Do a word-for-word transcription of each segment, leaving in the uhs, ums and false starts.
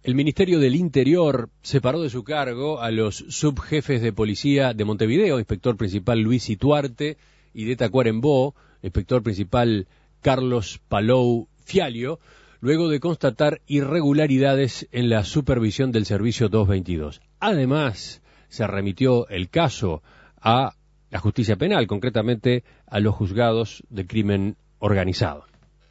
El Ministerio del Interior separó de su cargo a los subjefes de policía de Montevideo, inspector principal Luis Ituarte, y de Tacuarembó, inspector principal Carlos Palou Fialio, luego de constatar irregularidades en la supervisión del servicio doscientos veintidós. Además, se remitió el caso a la justicia penal, concretamente a los juzgados de crimen organizado.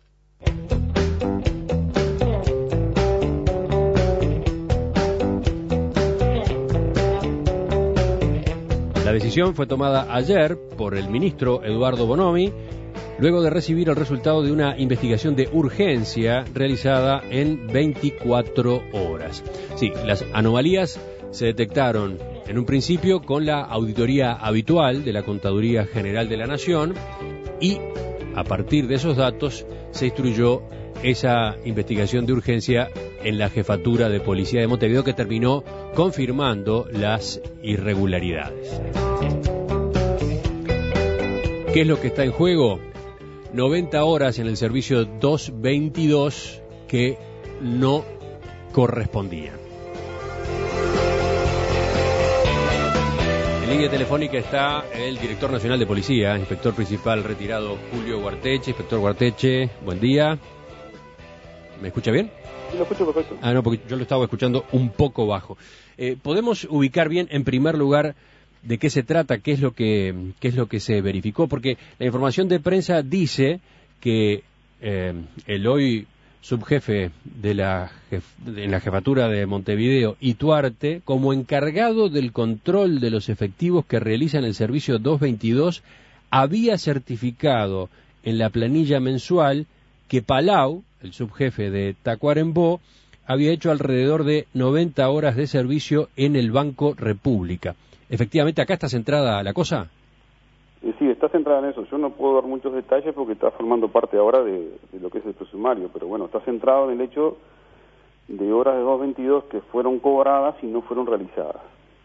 La decisión fue tomada ayer por el ministro Eduardo Bonomi, luego de recibir el resultado de una investigación de urgencia realizada en veinticuatro horas. Sí, las anomalías se detectaron en un principio con la auditoría habitual de la Contaduría General de la Nación y a partir de esos datos se instruyó esa investigación de urgencia en la Jefatura de Policía de Montevideo, que terminó confirmando las irregularidades. ¿Qué es lo que está en juego? noventa horas en el servicio doscientos veintidós que no correspondían. En línea telefónica está el director nacional de policía, inspector principal retirado Julio Guarteche. Inspector Guarteche, buen día. ¿Me escucha bien? Sí, lo escucho perfecto. Ah, no, porque yo lo estaba escuchando un poco bajo. Eh, ¿Podemos ubicar bien, en primer lugar, de qué se trata, qué es lo que qué es lo que se verificó? Porque la información de prensa dice que eh, el hoy subjefe de la jef, en la jefatura de Montevideo, Ituarte, como encargado del control de los efectivos que realizan el servicio doscientos veintidós, había certificado en la planilla mensual que Palau, el subjefe de Tacuarembó, había hecho alrededor de noventa horas de servicio en el Banco República. Efectivamente, ¿acá está centrada la cosa? Eh, sí, está centrada en eso. Yo no puedo dar muchos detalles porque está formando parte ahora de, de lo que es el presumario, pero bueno, está centrado en el hecho de horas de doscientos veintidós que fueron cobradas y no fueron realizadas.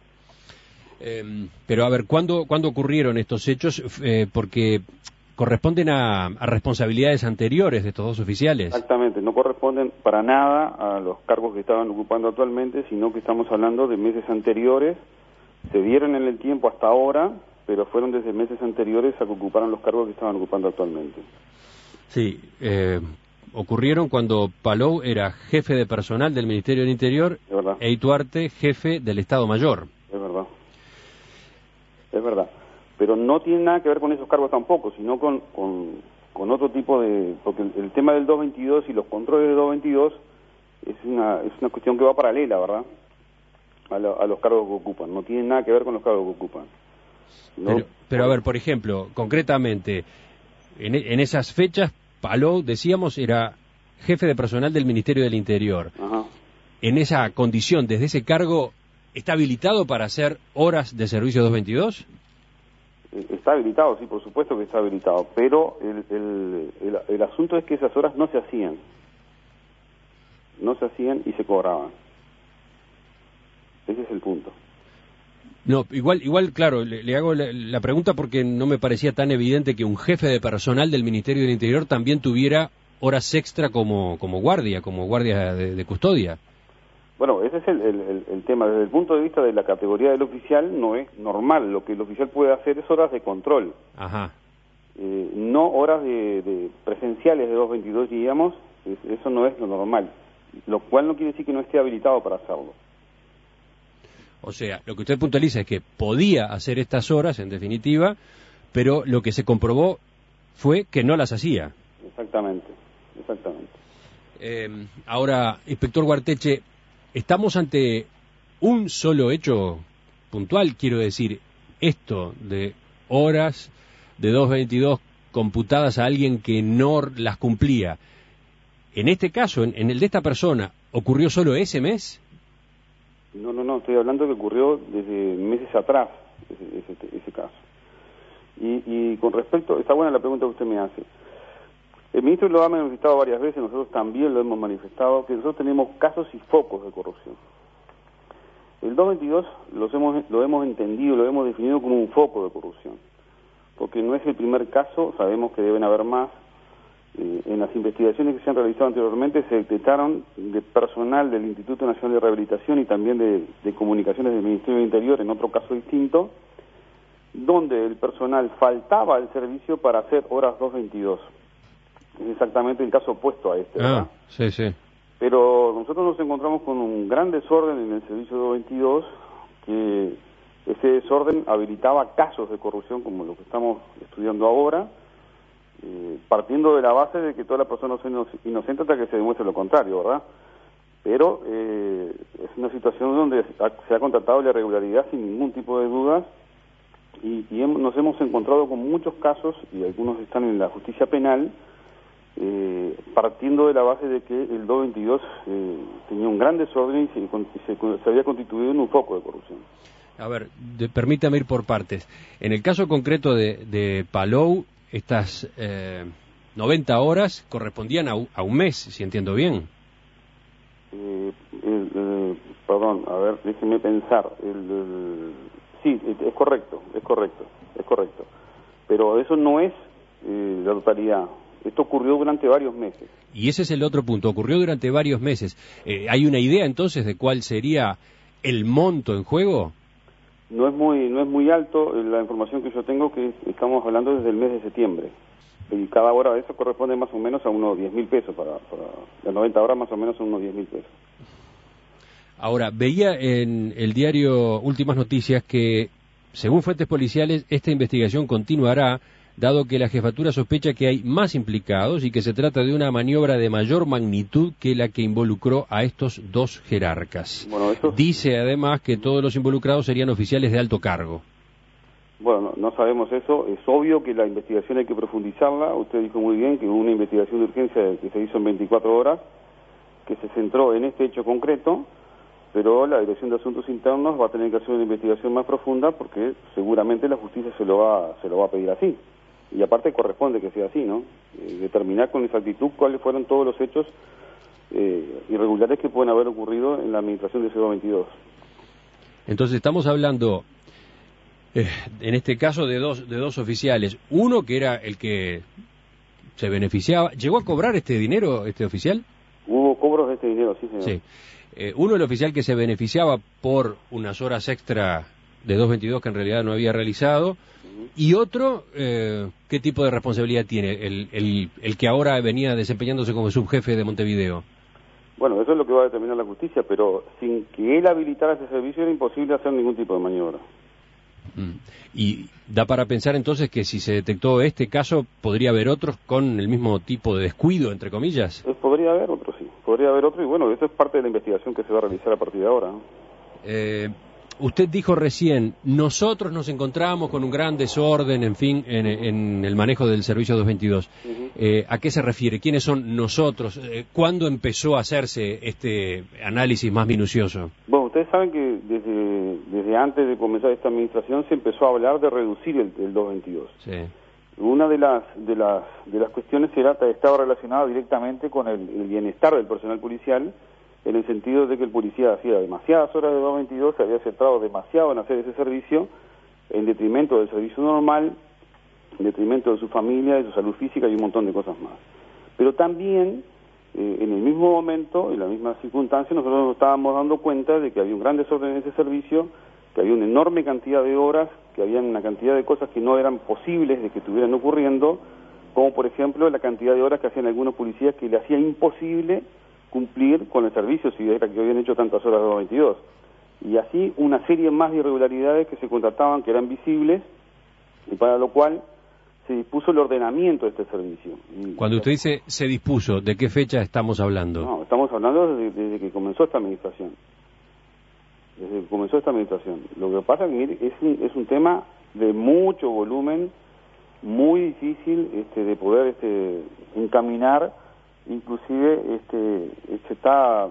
Eh, pero a ver, ¿cuándo, ¿cuándo ocurrieron estos hechos? Eh, porque corresponden a, a responsabilidades anteriores de estos dos oficiales. Exactamente, no corresponden para nada a los cargos que estaban ocupando actualmente, sino que estamos hablando de meses anteriores. Se dieron en el tiempo hasta ahora, pero fueron desde meses anteriores a que ocuparan los cargos que estaban ocupando actualmente. Sí, eh, ocurrieron cuando Palou era jefe de personal del Ministerio del Interior e Ituarte jefe del Estado Mayor. Es verdad, es verdad. Pero no tiene nada que ver con esos cargos tampoco, sino con, con, con otro tipo de... Porque el, el tema del doscientos veintidós y los controles del doscientos veintidós es una, es una cuestión que va paralela, ¿verdad? A, lo, a los cargos que ocupan, no tiene nada que ver con los cargos que ocupan. ¿No? Pero, pero a ver, por ejemplo, concretamente, en, en esas fechas, Palou, decíamos, era jefe de personal del Ministerio del Interior. Ajá. En esa condición, desde ese cargo, ¿está habilitado para hacer horas de servicio doscientos veintidós? Está habilitado, sí, por supuesto que está habilitado, pero el, el, el, el asunto es que esas horas no se hacían. No se hacían y se cobraban. Ese es el punto. No, igual, igual claro, le, le hago la, la pregunta porque no me parecía tan evidente que un jefe de personal del Ministerio del Interior también tuviera horas extra como, como guardia, como guardia de, de custodia. Bueno, ese es el, el, el tema. Desde el punto de vista de la categoría del oficial no es normal. Lo que el oficial puede hacer es horas de control. Ajá. Eh, no horas de, de presenciales de doscientos veintidós, digamos, es, eso no es lo normal. Lo cual no quiere decir que no esté habilitado para hacerlo. O sea, lo que usted puntualiza es que podía hacer estas horas, en definitiva, pero lo que se comprobó fue que no las hacía. Exactamente, exactamente. Eh, ahora, inspector Guarteche, ¿estamos ante un solo hecho puntual? Quiero decir, esto de horas de doscientos veintidós computadas a alguien que no las cumplía. En este caso, en, en el de esta persona, ¿ocurrió solo ese mes? No, no, no, estoy hablando que ocurrió desde meses atrás, ese, ese, ese caso. Y, y con respecto, está buena la pregunta que usted me hace. El ministro lo ha manifestado varias veces, nosotros también lo hemos manifestado, que nosotros tenemos casos y focos de corrupción. El doscientos veintidós los hemos, lo hemos entendido, lo hemos definido como un foco de corrupción, porque no es el primer caso, sabemos que deben haber más, Eh, en las investigaciones que se han realizado anteriormente se detectaron de personal del Instituto Nacional de Rehabilitación y también de, de Comunicaciones del Ministerio del Interior, en otro caso distinto, donde el personal faltaba al servicio para hacer horas dos veintidós. Es exactamente el caso opuesto a este, ¿verdad? Ah, sí, sí. Pero nosotros nos encontramos con un gran desorden en el servicio dos veintidós, que ese desorden habilitaba casos de corrupción como lo que estamos estudiando ahora, eh, partiendo de la base de que todas las personas son inocentes hasta que se demuestre lo contrario, ¿verdad? Pero eh, es una situación donde se ha constatado la irregularidad sin ningún tipo de dudas, y, y hemos, nos hemos encontrado con muchos casos, y algunos están en la justicia penal, eh, partiendo de la base de que el dos veintidós eh, tenía un gran desorden y se, y se, se había constituido en un foco de corrupción. A ver, de, permítame ir por partes. En el caso concreto de, de Palou, estas eh, noventa horas correspondían a, a un mes, si entiendo bien. Eh, el, eh, perdón, a ver, déjeme pensar. El, el, sí, es correcto, es correcto, es correcto. Pero eso no es eh, la totalidad. Esto ocurrió durante varios meses. Y ese es el otro punto, ocurrió durante varios meses. Eh, ¿Hay una idea entonces de cuál sería el monto en juego? No es muy no es muy alto la información que yo tengo, que estamos hablando desde el mes de septiembre. Y cada hora de eso corresponde más o menos a unos diez mil pesos, para, para las noventa horas más o menos a unos diez mil pesos. Ahora, veía en el diario Últimas Noticias que, según fuentes policiales, esta investigación continuará, dado que la jefatura sospecha que hay más implicados y que se trata de una maniobra de mayor magnitud que la que involucró a estos dos jerarcas. Bueno, eso... Dice además que todos los involucrados serían oficiales de alto cargo. Bueno, no, no sabemos eso. Es obvio que la investigación hay que profundizarla. Usted dijo muy bien que hubo una investigación de urgencia que se hizo en veinticuatro horas, que se centró en este hecho concreto, pero la Dirección de Asuntos Internos va a tener que hacer una investigación más profunda, porque seguramente la justicia se lo va, se lo va a pedir así. Y aparte corresponde que sea así, ¿no? Eh, determinar con exactitud cuáles fueron todos los hechos eh, irregulares que pueden haber ocurrido en la administración de C dos veintidós. Entonces estamos hablando, eh, en este caso, de dos, de dos oficiales. Uno que era el que se beneficiaba. ¿Llegó a cobrar este dinero, este oficial? Hubo cobros de este dinero, sí, señor. Sí. Eh, uno, el oficial que se beneficiaba por unas horas extra de dos veintidós que en realidad no había realizado. Y otro, eh, ¿qué tipo de responsabilidad tiene el, el, el que ahora venía desempeñándose como subjefe de Montevideo? Bueno, eso es lo que va a determinar la justicia, pero sin que él habilitara ese servicio era imposible hacer ningún tipo de maniobra. Mm. Y da para pensar entonces que si se detectó este caso, ¿podría haber otros con el mismo tipo de descuido, entre comillas? Eh, podría haber otro, sí. Podría haber otro, y bueno, eso es parte de la investigación que se va a realizar a partir de ahora, ¿no? Eh... Usted dijo recién, nosotros nos encontramos con un gran desorden, en fin, en, en el manejo del servicio dos veintidós. Uh-huh. Eh, ¿A qué se refiere? ¿Quiénes son nosotros? Eh, ¿Cuándo empezó a hacerse este análisis más minucioso? Bueno, ustedes saben que desde, desde antes de comenzar esta administración se empezó a hablar de reducir el, el dos veintidós. Sí. Una de las, de las, de las cuestiones era, estaba relacionada directamente con el, el bienestar del personal policial, en el sentido de que el policía hacía demasiadas horas de dos veintidós, se había centrado demasiado en hacer ese servicio, en detrimento del servicio normal, en detrimento de su familia, de su salud física y un montón de cosas más. Pero también, eh, en el mismo momento, en la misma circunstancia, nosotros nos estábamos dando cuenta de que había un gran desorden en ese servicio, que había una enorme cantidad de horas, que había una cantidad de cosas que no eran posibles de que estuvieran ocurriendo, como por ejemplo la cantidad de horas que hacían algunos policías que le hacía imposible cumplir con el servicio si era que habían hecho tantas horas de dos veintidós. Y así una serie más de irregularidades que se constataban, que eran visibles, y para lo cual se dispuso el ordenamiento de este servicio. Y cuando usted dice se dispuso, ¿de qué fecha estamos hablando? No, estamos hablando desde, desde que comenzó esta administración. Desde que comenzó esta administración. Lo que pasa es que mire, es un, es un tema de mucho volumen, muy difícil este, de poder este, encaminar. Inclusive este, se está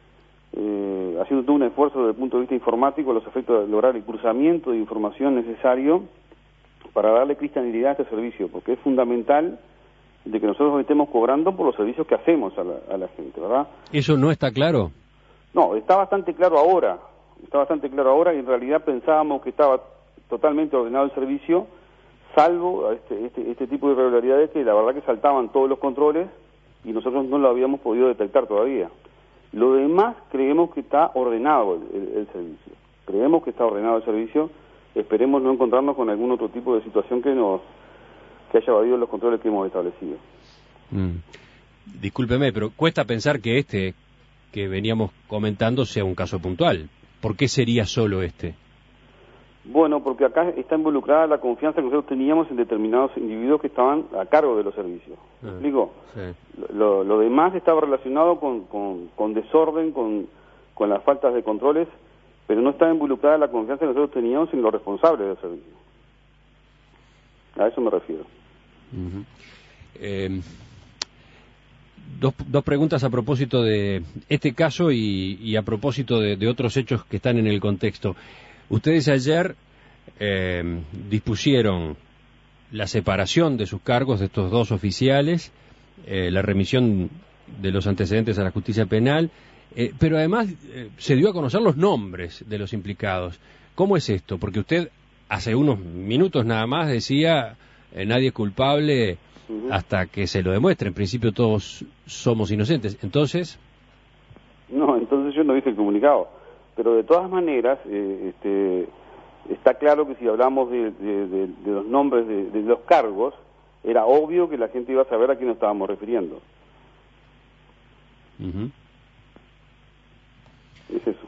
eh, haciendo todo un esfuerzo desde el punto de vista informático a los efectos de lograr el cruzamiento de información necesario para darle cristianidad a este servicio, porque es fundamental de que nosotros estemos cobrando por los servicios que hacemos a la, a la gente, ¿verdad? ¿Eso no está claro? No, está bastante claro ahora, está bastante claro ahora, y en realidad pensábamos que estaba totalmente ordenado el servicio, salvo este, este, este tipo de irregularidades que la verdad que saltaban todos los controles y nosotros no lo habíamos podido detectar todavía. Lo demás creemos que está ordenado el, el, el servicio, creemos que está ordenado el servicio, esperemos no encontrarnos con algún otro tipo de situación que nos que haya evadido los controles que hemos establecido. Mm. Discúlpeme, pero cuesta pensar que este que veníamos comentando sea un caso puntual. ¿Por qué sería solo este? Bueno, porque acá está involucrada la confianza que nosotros teníamos en determinados individuos que estaban a cargo de los servicios. ¿Me ah, explico? Sí. Lo, lo demás estaba relacionado con, con, con desorden, con, con las faltas de controles, pero no estaba involucrada la confianza que nosotros teníamos en los responsables del servicio. A eso me refiero. Uh-huh. eh, dos, dos preguntas a propósito de este caso y, y a propósito de, de otros hechos que están en el contexto. Ustedes ayer eh, dispusieron la separación de sus cargos de estos dos oficiales, eh, la remisión de los antecedentes a la justicia penal, eh, pero además eh, se dio a conocer los nombres de los implicados. ¿Cómo es esto? Porque usted hace unos minutos nada más decía eh, nadie es culpable uh-huh. hasta que se lo demuestre. En principio todos somos inocentes. Entonces... No, entonces yo no hice el comunicado. Pero de todas maneras, eh, este, está claro que si hablamos de, de, de, de los nombres de, de los cargos, era obvio que la gente iba a saber a quién nos estábamos refiriendo. Uh-huh. Es eso.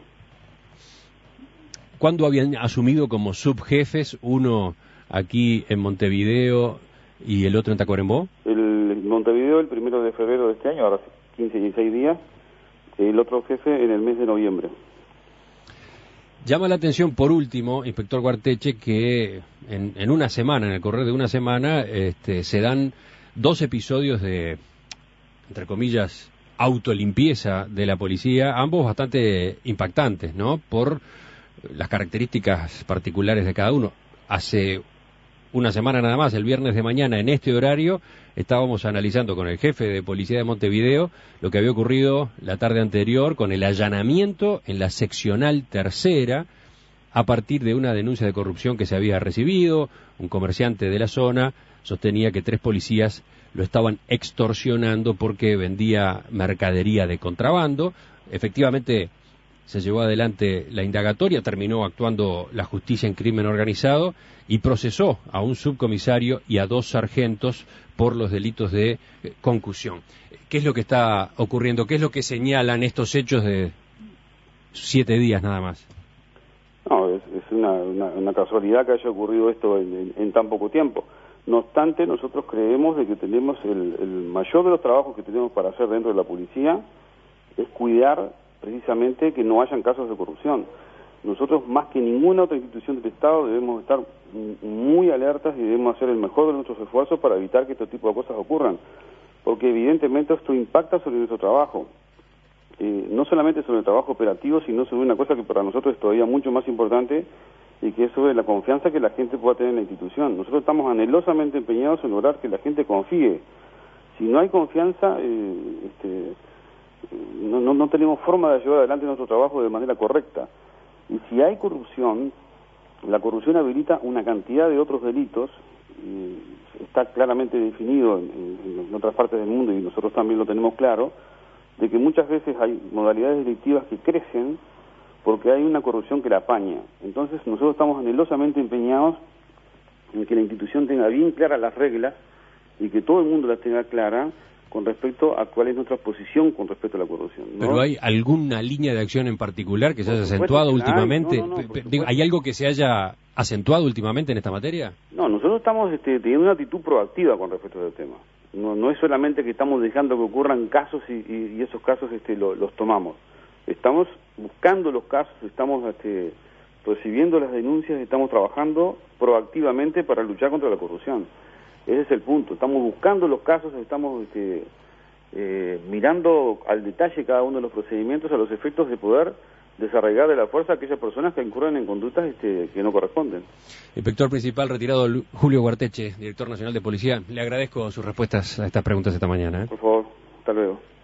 ¿Cuándo habían asumido como subjefes, uno aquí en Montevideo y el otro en Tacuarembó? El Montevideo el primero de febrero de este año, ahora quince y dieciséis días, el otro jefe en el mes de noviembre. Llama la atención, por último, inspector Guarteche, que en, en una semana, en el correr de una semana, este, se dan dos episodios de, entre comillas, autolimpieza de la policía, ambos bastante impactantes, ¿no?, por las características particulares de cada uno. Hace una semana nada más, el viernes de mañana, en este horario, estábamos analizando con el jefe de policía de Montevideo lo que había ocurrido la tarde anterior con el allanamiento en la seccional tercera a partir de una denuncia de corrupción que se había recibido. Un comerciante de la zona sostenía que tres policías lo estaban extorsionando porque vendía mercadería de contrabando. Efectivamente, se llevó adelante la indagatoria, terminó actuando la justicia en crimen organizado y procesó a un subcomisario y a dos sargentos por los delitos de eh, concusión. ¿Qué es lo que está ocurriendo? ¿Qué es lo que señalan estos hechos de siete días nada más? No, es, es una, una, una casualidad que haya ocurrido esto en, en, en tan poco tiempo. No obstante, nosotros creemos de que tenemos el, el mayor de los trabajos que tenemos para hacer dentro de la policía es cuidar precisamente que no hayan casos de corrupción. Nosotros, más que ninguna otra institución del Estado, debemos estar muy alertas y debemos hacer el mejor de nuestros esfuerzos para evitar que este tipo de cosas ocurran, porque evidentemente esto impacta sobre nuestro trabajo, eh, no solamente sobre el trabajo operativo, sino sobre una cosa que para nosotros es todavía mucho más importante, y que es sobre la confianza que la gente pueda tener en la institución. Nosotros estamos anhelosamente empeñados en lograr que la gente confíe. Si no hay confianza, eh, este, no, no, no tenemos forma de llevar adelante nuestro trabajo de manera correcta. Y si hay corrupción, la corrupción habilita una cantidad de otros delitos, y está claramente definido en, en, en otras partes del mundo, y nosotros también lo tenemos claro, de que muchas veces hay modalidades delictivas que crecen porque hay una corrupción que la apaña. Entonces nosotros estamos anhelosamente empeñados en que la institución tenga bien claras las reglas y que todo el mundo las tenga claras con respecto a cuál es nuestra posición con respecto a la corrupción, ¿no? ¿Pero hay alguna línea de acción en particular que se haya acentuado últimamente? No, no, no, ¿Hay algo que se haya acentuado últimamente en esta materia? No, nosotros estamos este, teniendo una actitud proactiva con respecto al tema. No, no es solamente que estamos dejando que ocurran casos y, y, y esos casos este, lo, los tomamos. Estamos buscando los casos, estamos este, recibiendo las denuncias, estamos trabajando proactivamente para luchar contra la corrupción. Ese es el punto. Estamos buscando los casos, estamos este, eh, mirando al detalle cada uno de los procedimientos a los efectos de poder desarraigar de la fuerza a aquellas personas que incurren en conductas este, que no corresponden. Inspector principal retirado Julio Guarteche, director nacional de policía, le agradezco sus respuestas a estas preguntas esta mañana, ¿eh? Por favor, hasta luego.